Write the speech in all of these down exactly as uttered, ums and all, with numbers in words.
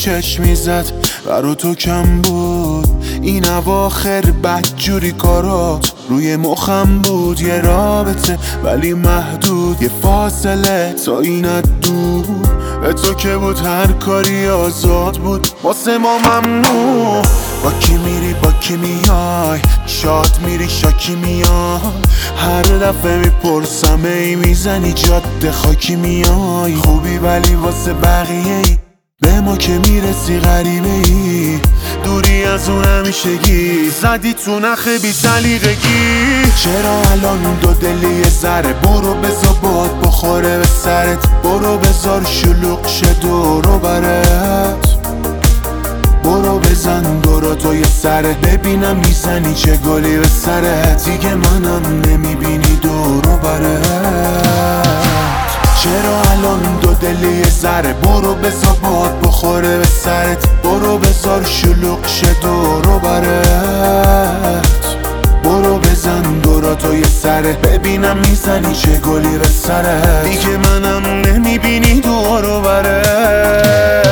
چشم میزد برا تو کم بود. این اواخر بدجوری کارات روی مخم بود. یه رابطه ولی محدود، یه فاصله تا اینت دور. به تو که بود هر کاری آزاد بود، واسه ما ممنوع. با کی میری با کی میای، شاد میری شاکی میای. هر دفعه میپرسم ای میزنی جاده خاکی میای. خوبی ولی واسه بقیه ای، به ما که میرسی غریبه ای. دوری از اون همیشگی، زدی تو نخ بی سلیقگی. چرا الان دو دلی یه ذره، برو بذار باد بخوره به سرت. برو بذار شلوغ شه دور و برت. برو بزن دورا تو یه سره، ببینم میزنی چه گلی به سرت. دیگه منم نمیبینی دور و برت. چرا الان دو دلی یه ذره، برو بذار باد بخوره به سرت. برو بذار شلوغ شه دور و برت. برو بزن دورا تو یه سره، ببینم میزنی چه گلی به سرت. دیگه منم نمیبینی دور و برت.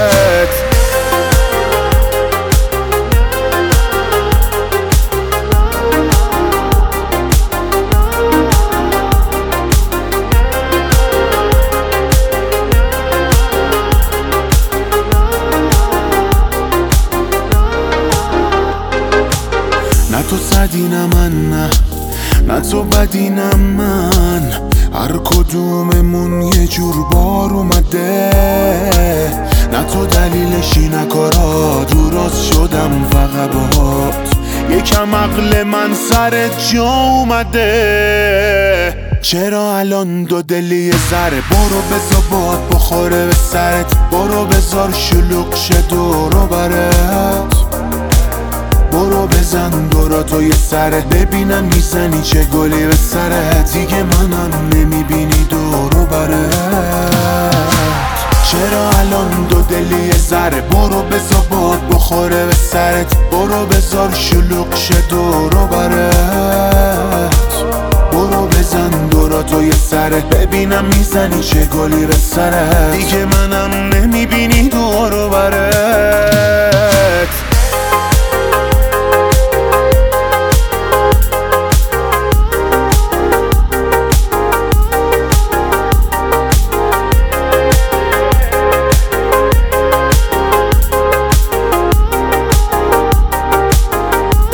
نه تو صدی نه من، نه نه تو بدی نه من. هر کدوممون یه جور بار اومده. نه تو دلیلشی نه کارات، دراز شدم فقط باهات. یکم عقل من سر جا اومده. چرا الان دو دلی یه ذره، برو بذار باد بخوره به سرت. برو بذار شلوغ شه دور و برت. برو بزن دورا تو یه سره، ببینم میزنی چه گلی به سرت. دیگه منم نمیبینی دور و برت. چرا الان دو دلی یه ذره، برو بذار باد بخوره به سرت. برو بذار شلوغ شه دور و برت. برو بزن دورا تو یه سره، ببینم میزنی چه گلی به سرت. دیگه منم نمیبینی دور و برت.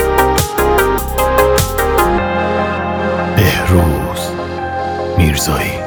بهروز میرزایی.